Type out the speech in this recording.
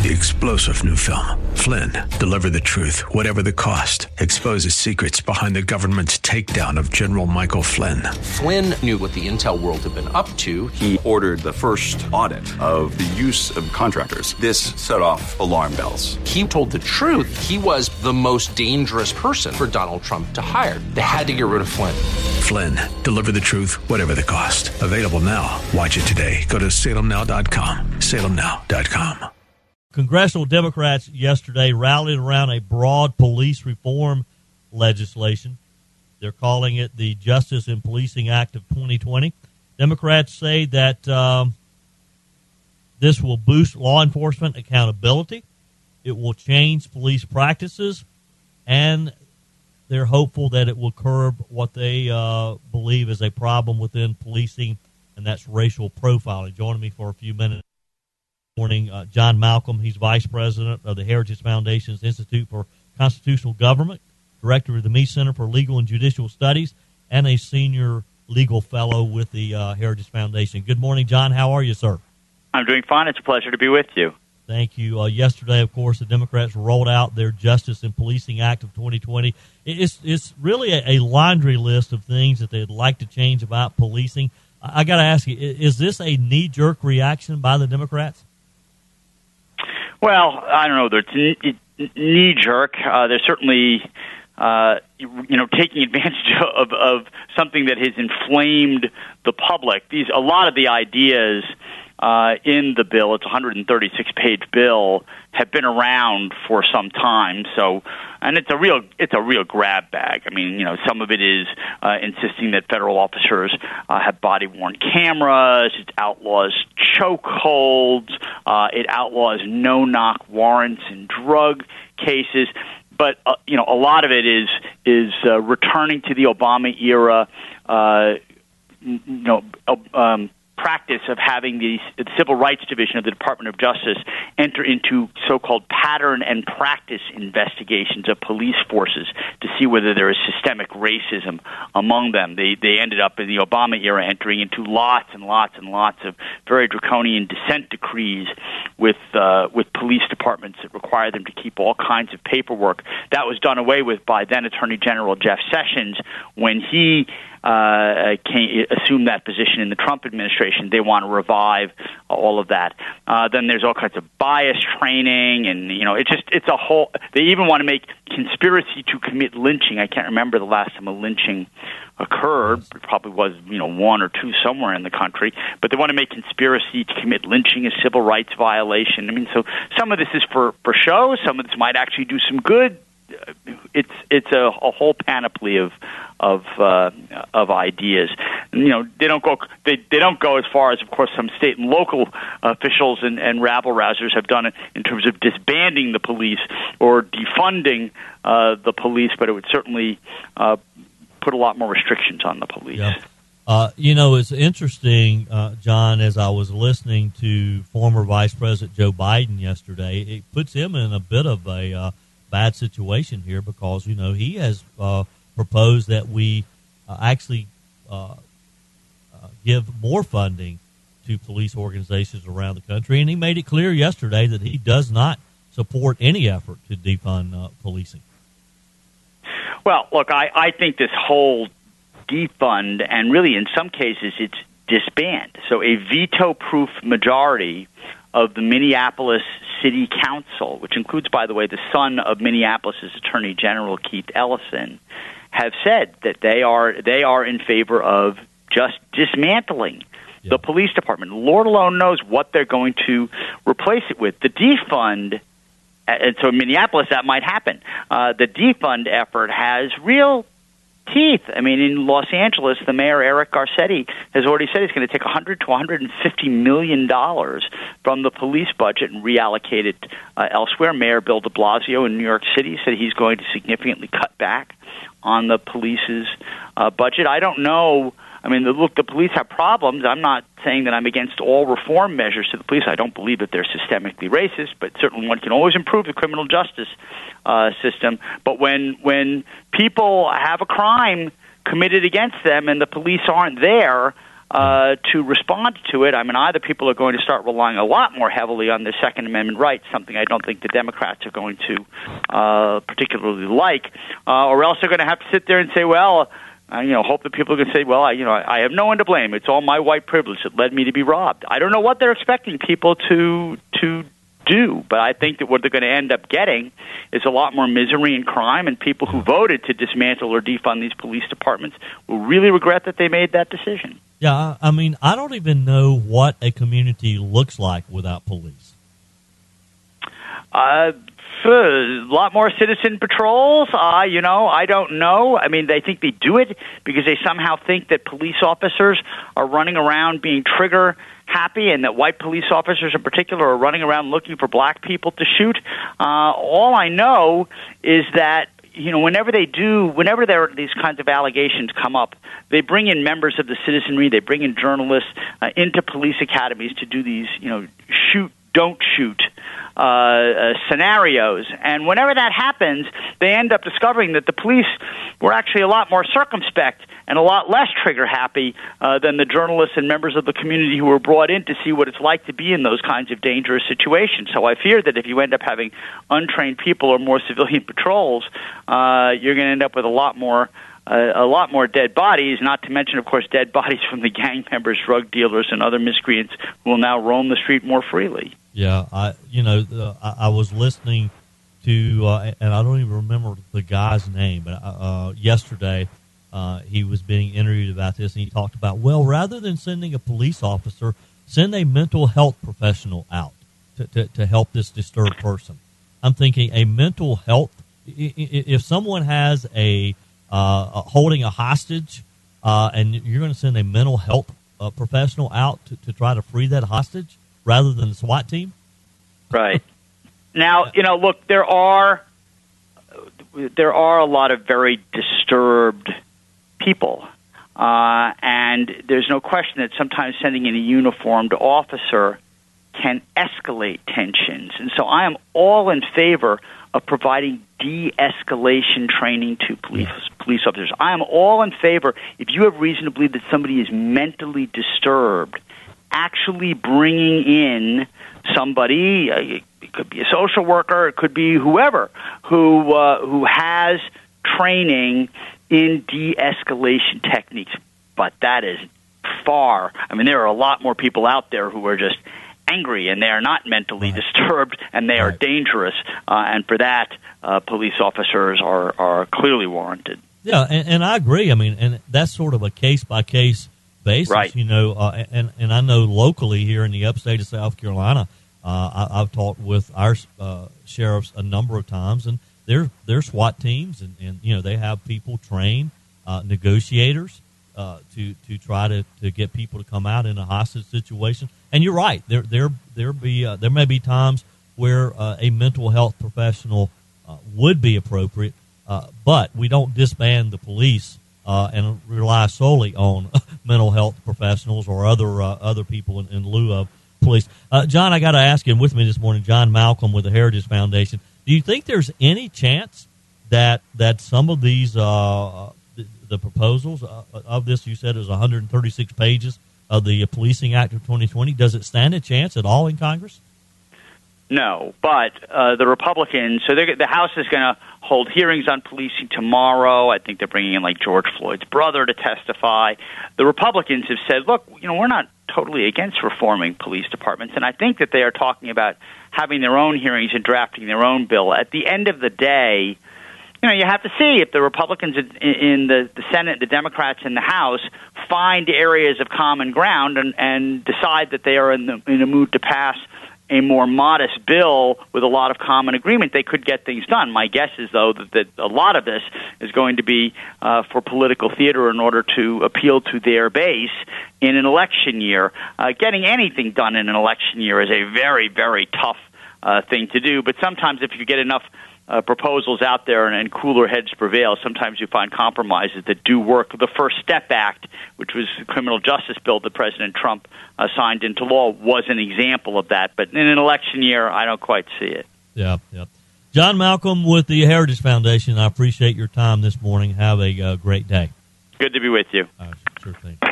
The explosive new film, Flynn, deliver the truth, whatever the cost, exposes secrets behind the government's takedown of General Michael Flynn. Flynn knew what the intel world had been up to. He ordered the first audit of the use of contractors. This set off alarm bells. He told the truth. He was the most dangerous person for Donald Trump to hire. They had to get rid of Flynn. Flynn, deliver the truth, whatever the cost. Available now. Watch it today. Go to salemnow.com. salemnow.com. Congressional Democrats yesterday rallied around a broad police reform legislation. They're calling it the Justice in Policing Act of 2020. Democrats say that this will boost law enforcement accountability. It will change police practices, and they're hopeful that it will curb what they believe is a problem within policing, and that's racial profiling. Joining me for a few minutes this morning, John Malcolm. He's vice president of the Heritage Foundation's Institute for Constitutional Government, director of the Meese Center for Legal and Judicial Studies, and a senior legal fellow with the Heritage Foundation. Good morning, John. How are you, sir? I'm doing fine. It's a pleasure to be with you. Thank you. Yesterday, of course, the Democrats rolled out their Justice in Policing Act of 2020. It's really a laundry list of things that they'd like to change about policing. I got to ask you, is this a knee-jerk reaction by the Democrats? Well, I don't know. They're knee-jerk. They're certainly, taking advantage of something that has inflamed the public. A lot of the ideas in the bill, it's a 136-page bill, have been around for some time. So, and it's a real grab bag. I mean, some of it is insisting that federal officers have body-worn cameras. It outlaws chokeholds. It outlaws no-knock warrants in drug cases. But a lot of it is returning to the Obama era. Practice of having the Civil Rights Division of the Department of Justice enter into so-called pattern and practice investigations of police forces to see whether there is systemic racism among them. They ended up in the Obama era entering into lots and lots and lots of very draconian dissent decrees with police departments that require them to keep all kinds of paperwork. That was done away with by then Attorney General Jeff Sessions when he assumed that position in the Trump administration. They want to revive all of that. Then there's all kinds of bias training, and it's a whole. They even want to make conspiracy to commit lynching. I can't remember the last time a lynching occurred. It probably was one or two somewhere in the country. But they want to make conspiracy to commit lynching a civil rights violation. I mean, so some of this is for show. Some of this might actually do some good. It's a whole panoply of ideas. And, they don't go as far as, of course, some state and local officials and rabble-rousers have done it in terms of disbanding the police or defunding the police, but it would certainly put a lot more restrictions on the police. Yeah. It's interesting, John, as I was listening to former Vice President Joe Biden yesterday, it puts him in a bit of a bad situation here because, he has proposed that we actually give more funding to police organizations around the country. And he made it clear yesterday that he does not support any effort to defund policing. Well, look, I think this whole defund, and really in some cases it's disband. So a veto-proof majority of the Minneapolis City Council, which includes, by the way, the son of Minneapolis' Attorney General Keith Ellison, have said that they are in favor of just dismantling the police department. Lord alone knows what they're going to replace it with. The defund, and so in Minneapolis that might happen. The defund effort has real teeth. I mean, in Los Angeles, the mayor, Eric Garcetti, has already said he's going to take $100 to $150 million from the police budget and reallocate it elsewhere. Mayor Bill de Blasio in New York City said he's going to significantly cut back on the police's budget. I don't know. I mean, look, the police have problems. I'm not saying that I'm against all reform measures to the police. I don't believe that they're systemically racist, but certainly one can always improve the criminal justice system. But when people have a crime committed against them and the police aren't there, to respond to it. I mean, either people are going to start relying a lot more heavily on the Second Amendment rights, something I don't think the Democrats are going to particularly like, or else they're going to have to sit there and say, well, hope that people are going to say, well, I have no one to blame. It's all my white privilege that led me to be robbed. I don't know what they're expecting people to do, but I think that what they're going to end up getting is a lot more misery and crime, and people who voted to dismantle or defund these police departments will really regret that they made that decision. Yeah, I mean, I don't even know what a community looks like without police. A lot more citizen patrols. I don't know. I mean, they think they do it because they somehow think that police officers are running around being trigger happy, and that white police officers in particular are running around looking for black people to shoot. All I know is that whenever there are these kinds of allegations come up, they bring in members of the citizenry, they bring in journalists into police academies to do these, shoot, don't shoot scenarios. And whenever that happens, they end up discovering that the police were actually a lot more circumspect and a lot less trigger-happy than the journalists and members of the community who were brought in to see what it's like to be in those kinds of dangerous situations. So I fear that if you end up having untrained people or more civilian patrols, you're going to end up with a lot more dead bodies, not to mention, of course, dead bodies from the gang members, drug dealers, and other miscreants who will now roam the street more freely. Yeah, I was listening to, and I don't even remember the guy's name, but yesterday he was being interviewed about this, and he talked about, well, rather than sending a police officer, send a mental health professional out to help this disturbed person. I'm thinking a mental health, if someone has holding a hostage, and you're going to send a mental health professional out to try to free that hostage rather than the SWAT team? Right. Now, look, there are a lot of very disturbed people, and there's no question that sometimes sending in a uniformed officer can escalate tensions. And so I am all in favor of providing de-escalation training to police officers. I am all in favor, if you have reason to believe that somebody is mentally disturbed, actually bringing in somebody, it could be a social worker, it could be whoever, who has training in de-escalation techniques. But that is far. I mean, there are a lot more people out there who are just angry, and they are not mentally disturbed, and they are dangerous. And for that, police officers are clearly warranted. Yeah, and I agree. I mean, and that's sort of a case-by-case basis, right. And I know locally here in the upstate of South Carolina, I've talked with our sheriffs a number of times, and they're SWAT teams, and they have people trained, negotiators, to try to get people to come out in a hostage situation. And you're right, there may be times where a mental health professional would be appropriate, but we don't disband the police and rely solely on mental health professionals or other people in lieu of police. John, I got to ask you, and with me this morning, John Malcolm with the Heritage Foundation. Do you think there's any chance that some of these the proposals of this, you said it was 136 pages of the Policing Act of 2020, does it stand a chance at all in Congress? No, but the Republicans, so the House is going to hold hearings on policing tomorrow. I think they're bringing in, like, George Floyd's brother to testify. The Republicans have said, look, we're not totally against reforming police departments, and I think that they are talking about having their own hearings and drafting their own bill. At the end of the day, you have to see if the Republicans in the Senate, the Democrats in the House, find areas of common ground and decide that they are in a mood to pass a more modest bill with a lot of common agreement. They could get things done. My guess is, though, that a lot of this is going to be for political theater in order to appeal to their base in an election year. Getting anything done in an election year is a very, very tough thing to do. But sometimes if you get enough proposals out there and cooler heads prevail, sometimes you find compromises that do work. The First Step Act, which was the criminal justice bill that President Trump signed into law, was an example of that. But in an election year, I don't quite see it. Yeah. John Malcolm with the Heritage Foundation, I appreciate your time this morning. Have a great day. Good to be with you. Sure thing.